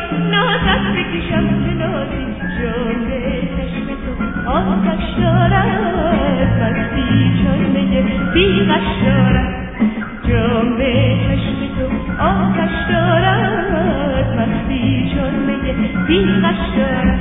نازت بکشم که نازی جامه چشم تو آتش دارد مستی چون میگه بیغش دارد جامه چشم تو آتش دارد مستی چون میگه بیغش دارد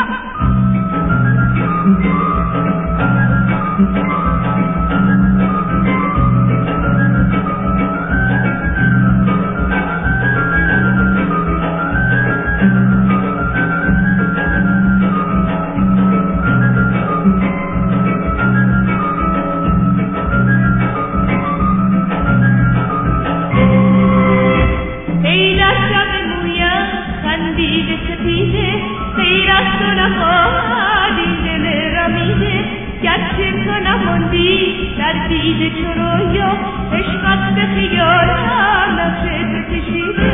در دیده چرا یا عشقت به خیالم نقشه تو کشیده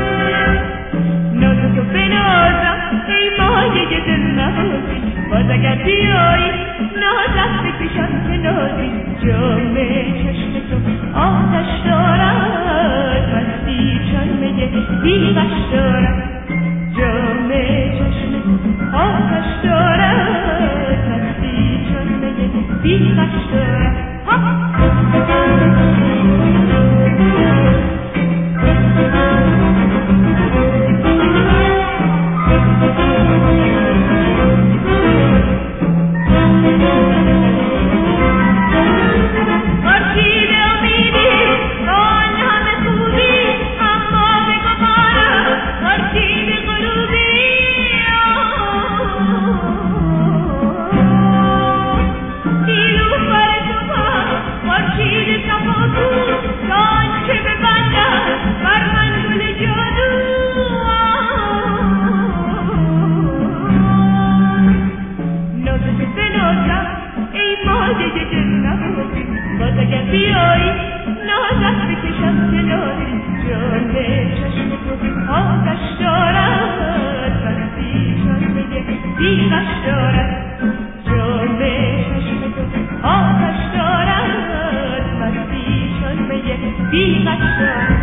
ناز تو بنازم ای مایه دل نوازی باز اگر بیایی نازت بکشم که نازی جامه چشم تو آتش دارد مستی چون میگه بیغش دارد جامه چشم تو آتش دارد مستی چون میگه بیغش دارد بیایی نازت بکشم که نازی جامه چشم تو آتش دارد مستی چون میگه بیغش دارد جامه چشم تو آتش دارد مستی چون میگه بیغش دارد